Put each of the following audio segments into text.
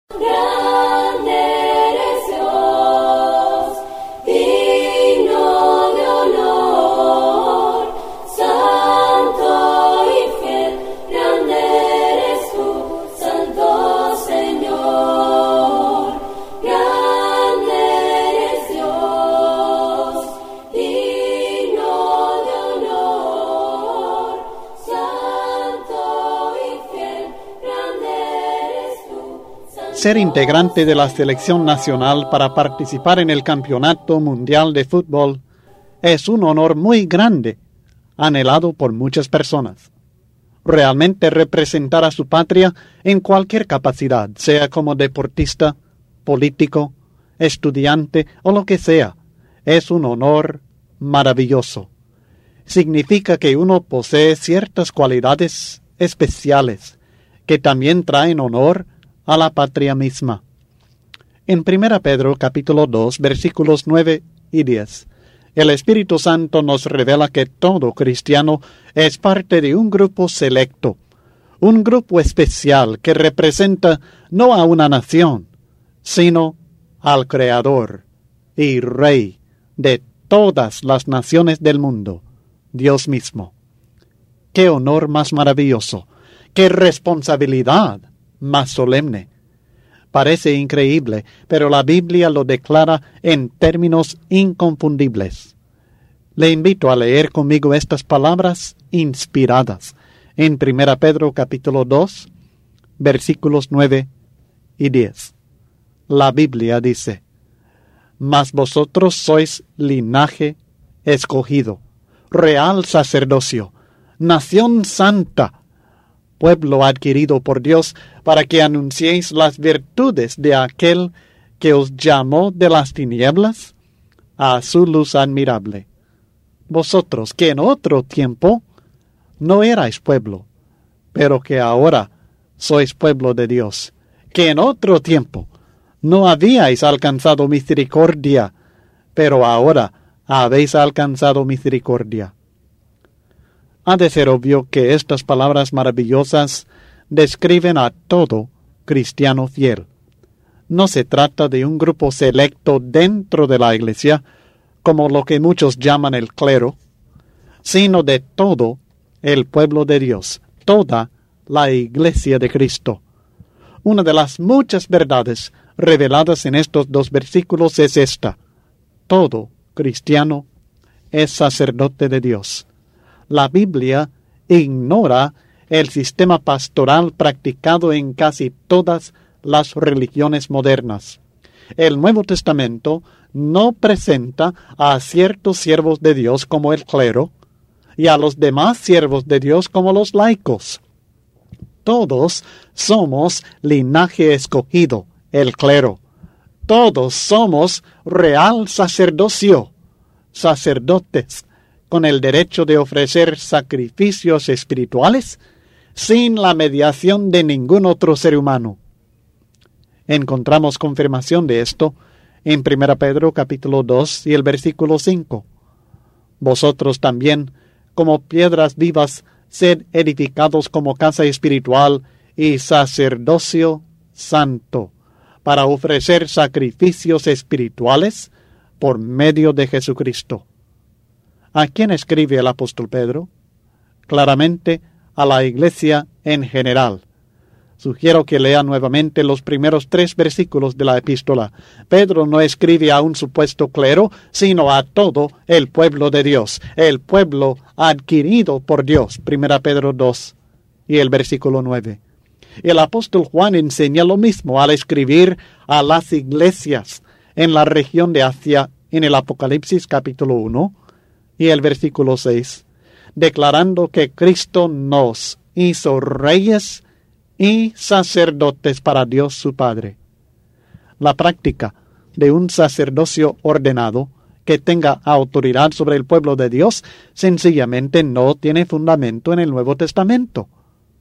Grande eres Dios, digno de honor, santo y fiel, grande eres tú, Santo Señor. Grande eres Dios, digno de honor, santo y fiel, grande eres tú. Ser integrante de la selección nacional para participar en el Campeonato Mundial de Fútbol es un honor muy grande, anhelado por muchas personas. Realmente representar a su patria en cualquier capacidad, sea como deportista, político, estudiante o lo que sea, es un honor maravilloso. Significa que uno posee ciertas cualidades especiales que también traen honor a la patria misma. En 1 Pedro capítulo 2 versículos 9 y 10, el Espíritu Santo nos revela que todo cristiano es parte de un grupo selecto, un grupo especial que representa no a una nación, sino al Creador y Rey de todas las naciones del mundo, Dios mismo. ¡Qué honor más maravilloso! ¡Qué responsabilidad más solemne! Parece increíble, pero la Biblia lo declara en términos inconfundibles. Le invito a leer conmigo estas palabras inspiradas en 1 Pedro capítulo 2, versículos 9 y 10. La Biblia dice: Mas vosotros sois linaje escogido, real sacerdocio, nación santa, pueblo adquirido por Dios, para que anunciéis las virtudes de aquel que os llamó de las tinieblas a su luz admirable. Vosotros que en otro tiempo no erais pueblo, pero que ahora sois pueblo de Dios, que en otro tiempo no habíais alcanzado misericordia, pero ahora habéis alcanzado misericordia. Ha de ser obvio que estas palabras maravillosas describen a todo cristiano fiel. No se trata de un grupo selecto dentro de la Iglesia, como lo que muchos llaman el clero, sino de todo el pueblo de Dios, toda la Iglesia de Cristo. Una de las muchas verdades reveladas en estos dos versículos es esta: todo cristiano es sacerdote de Dios. La Biblia ignora el sistema pastoral practicado en casi todas las religiones modernas. El Nuevo Testamento no presenta a ciertos siervos de Dios como el clero y a los demás siervos de Dios como los laicos. Todos somos linaje escogido, el clero. Todos somos real sacerdocio, sacerdotes, con el derecho de ofrecer sacrificios espirituales sin la mediación de ningún otro ser humano. Encontramos confirmación de esto en 1 Pedro capítulo 2 y el versículo 5. Vosotros también, como piedras vivas, sed edificados como casa espiritual y sacerdocio santo, para ofrecer sacrificios espirituales por medio de Jesucristo. ¿A quién escribe el apóstol Pedro? Claramente a la Iglesia en general. Sugiero que lea nuevamente los primeros 3 versículos de la epístola. Pedro no escribe a un supuesto clero, sino a todo el pueblo de Dios, el pueblo adquirido por Dios. 1 Pedro 2 y el versículo 9. El apóstol Juan enseña lo mismo al escribir a las iglesias en la región de Asia en el Apocalipsis capítulo 1 y el versículo 6, declarando que Cristo nos hizo reyes y sacerdotes para Dios su Padre. La práctica de un sacerdocio ordenado que tenga autoridad sobre el pueblo de Dios sencillamente no tiene fundamento en el Nuevo Testamento.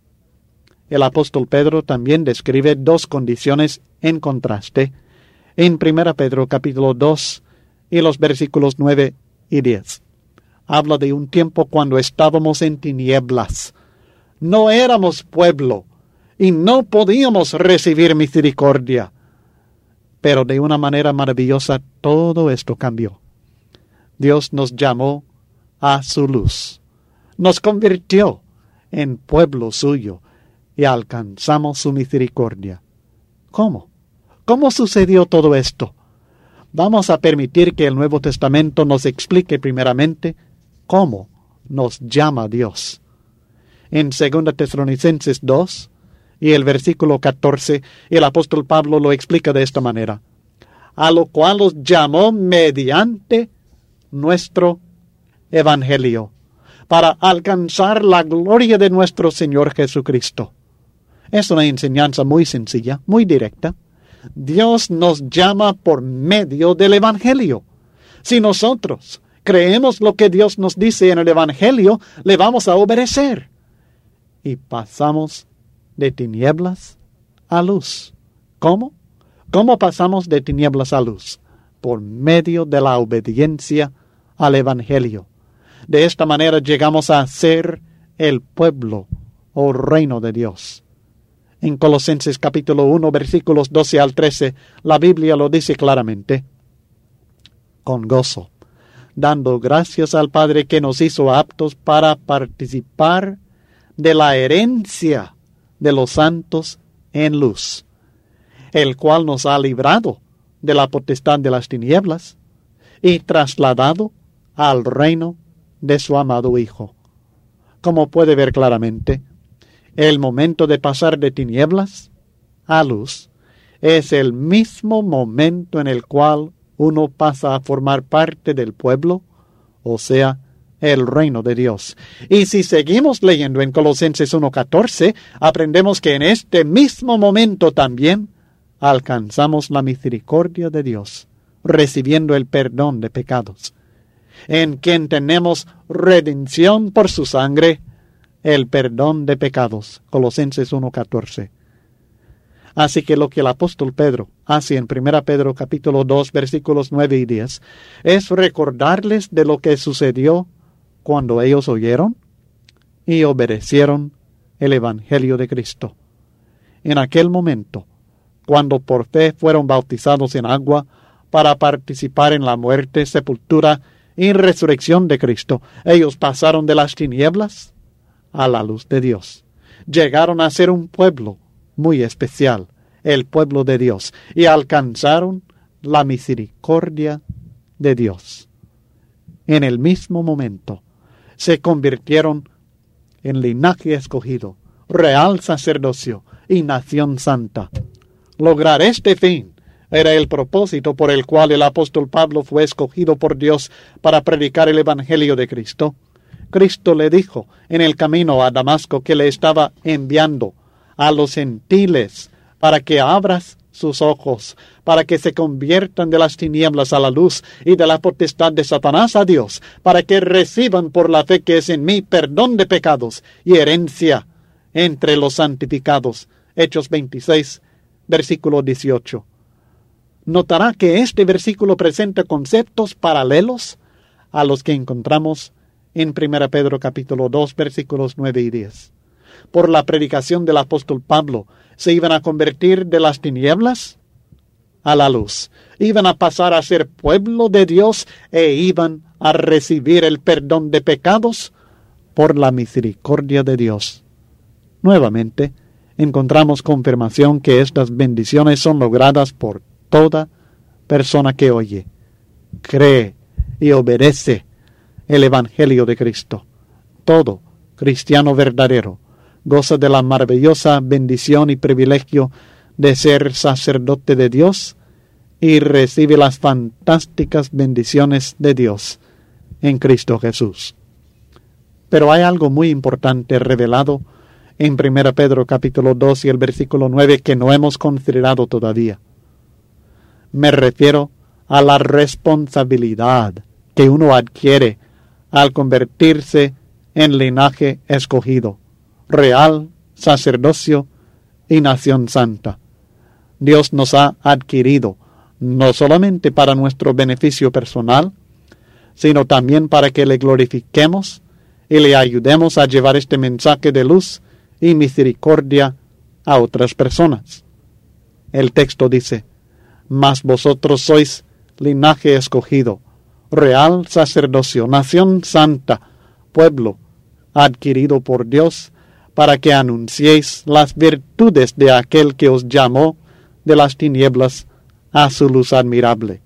El apóstol Pedro también describe 2 condiciones en contraste en 1 Pedro capítulo 2 y los versículos 9 y 10. Habla de un tiempo cuando estábamos en tinieblas. No éramos pueblo, y no podíamos recibir misericordia. Pero de una manera maravillosa todo esto cambió. Dios nos llamó a su luz, nos convirtió en pueblo suyo y alcanzamos su misericordia. ¿Cómo? ¿Cómo sucedió todo esto? Vamos a permitir que el Nuevo Testamento nos explique primeramente cómo nos llama Dios. En 2 Tesalonicenses 2 y el versículo 14, el apóstol Pablo lo explica de esta manera: a lo cual los llamó mediante nuestro evangelio, para alcanzar la gloria de nuestro Señor Jesucristo. Es una enseñanza muy sencilla, muy directa. Dios nos llama por medio del evangelio. Si nosotros creemos lo que Dios nos dice en el evangelio, le vamos a obedecer. Y pasamos de tinieblas a luz. ¿Cómo? ¿Cómo pasamos de tinieblas a luz? Por medio de la obediencia al evangelio. De esta manera llegamos a ser el pueblo o reino de Dios. En Colosenses capítulo 1, versículos 12 al 13, la Biblia lo dice claramente: con gozo, dando gracias al Padre que nos hizo aptos para participar de la herencia de los santos en luz, el cual nos ha librado de la potestad de las tinieblas y trasladado al reino de su amado Hijo. Como puede ver claramente, el momento de pasar de tinieblas a luz es el mismo momento en el cual uno pasa a formar parte del pueblo, o sea, el reino de Dios. Y si seguimos leyendo en Colosenses 1:14, aprendemos que en este mismo momento también alcanzamos la misericordia de Dios, recibiendo el perdón de pecados, en quien tenemos redención por su sangre, el perdón de pecados. Colosenses 1:14. Así que lo que el apóstol Pedro hace en 1 Pedro capítulo 2 versículos 9 y 10 es recordarles de lo que sucedió cuando ellos oyeron y obedecieron el evangelio de Cristo. En aquel momento, cuando por fe fueron bautizados en agua para participar en la muerte, sepultura y resurrección de Cristo, ellos pasaron de las tinieblas a la luz de Dios. Llegaron a ser un pueblo muy especial, el pueblo de Dios, y alcanzaron la misericordia de Dios. En el mismo momento se convirtieron en linaje escogido, real sacerdocio y nación santa. Lograr este fin era el propósito por el cual el apóstol Pablo fue escogido por Dios para predicar el evangelio de Cristo. Cristo le dijo en el camino a Damasco que le estaba enviando a los gentiles para que abras sus ojos, para que se conviertan de las tinieblas a la luz y de la potestad de Satanás a Dios, para que reciban por la fe que es en mí perdón de pecados y herencia entre los santificados. Hechos 26, versículo 18. Notará que este versículo presenta conceptos paralelos a los que encontramos en 1 Pedro capítulo 2 versículos 9 y 10. Por la predicación del apóstol Pablo, se iban a convertir de las tinieblas a la luz. Iban a pasar a ser pueblo de Dios e iban a recibir el perdón de pecados por la misericordia de Dios. Nuevamente, encontramos confirmación que estas bendiciones son logradas por toda persona que oye, cree y obedece el evangelio de Cristo. Todo cristiano verdadero goza de la maravillosa bendición y privilegio de ser sacerdote de Dios y recibe las fantásticas bendiciones de Dios en Cristo Jesús. Pero hay algo muy importante revelado en 1 Pedro capítulo 2 y el versículo 9 que no hemos considerado todavía. Me refiero a la responsabilidad que uno adquiere al convertirse en linaje escogido, real, sacerdocio y nación santa. Dios nos ha adquirido, no solamente para nuestro beneficio personal, sino también para que le glorifiquemos y le ayudemos a llevar este mensaje de luz y misericordia a otras personas. El texto dice, mas vosotros sois linaje escogido, real sacerdocio, nación santa, pueblo adquirido por Dios, para que anunciéis las virtudes de aquel que os llamó de las tinieblas a su luz admirable.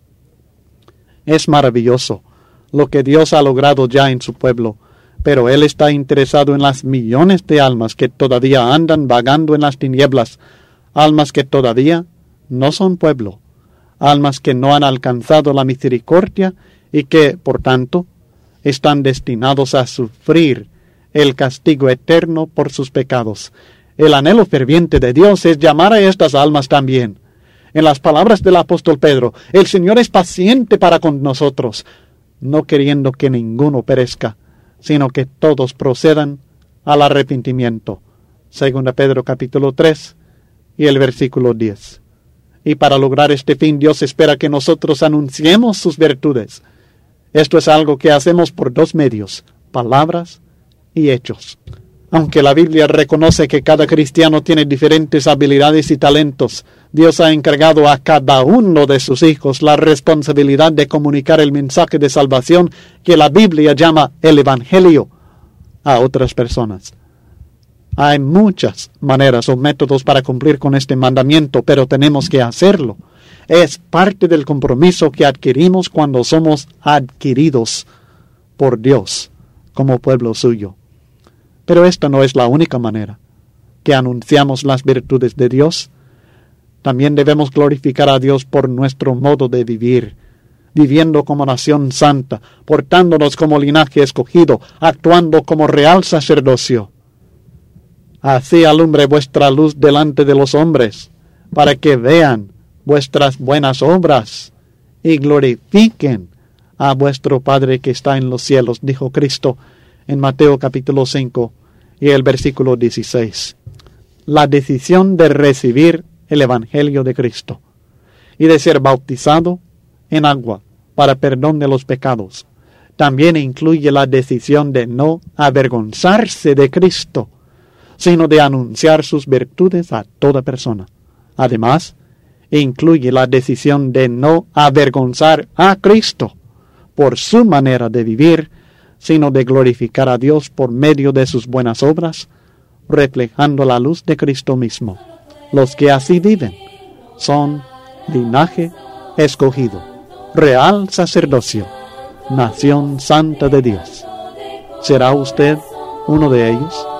Es maravilloso lo que Dios ha logrado ya en su pueblo, pero Él está interesado en las millones de almas que todavía andan vagando en las tinieblas, almas que todavía no son pueblo, almas que no han alcanzado la misericordia y que, por tanto, están destinados a sufrir el castigo eterno por sus pecados. El anhelo ferviente de Dios es llamar a estas almas también. En las palabras del apóstol Pedro, el Señor es paciente para con nosotros, no queriendo que ninguno perezca, sino que todos procedan al arrepentimiento. 2 Pedro capítulo 3 y el versículo 10. Y para lograr este fin, Dios espera que nosotros anunciemos sus virtudes. Esto es algo que hacemos por dos medios, palabras y hechos. Aunque la Biblia reconoce que cada cristiano tiene diferentes habilidades y talentos, Dios ha encargado a cada uno de sus hijos la responsabilidad de comunicar el mensaje de salvación que la Biblia llama el Evangelio a otras personas. Hay muchas maneras o métodos para cumplir con este mandamiento, pero tenemos que hacerlo. Es parte del compromiso que adquirimos cuando somos adquiridos por Dios como pueblo suyo. Pero esta no es la única manera que anunciamos las virtudes de Dios. También debemos glorificar a Dios por nuestro modo de vivir, viviendo como nación santa, portándonos como linaje escogido, actuando como real sacerdocio. Así alumbre vuestra luz delante de los hombres, para que vean vuestras buenas obras y glorifiquen a vuestro Padre que está en los cielos, dijo Cristo en Mateo capítulo 5 y el versículo 16. La decisión de recibir el Evangelio de Cristo y de ser bautizado en agua para perdón de los pecados también incluye la decisión de no avergonzarse de Cristo, sino de anunciar sus virtudes a toda persona. Además, incluye la decisión de no avergonzar a Cristo por su manera de vivir, sino de glorificar a Dios por medio de sus buenas obras, reflejando la luz de Cristo mismo. Los que así viven son linaje escogido, real sacerdocio, nación santa de Dios. ¿Será usted uno de ellos?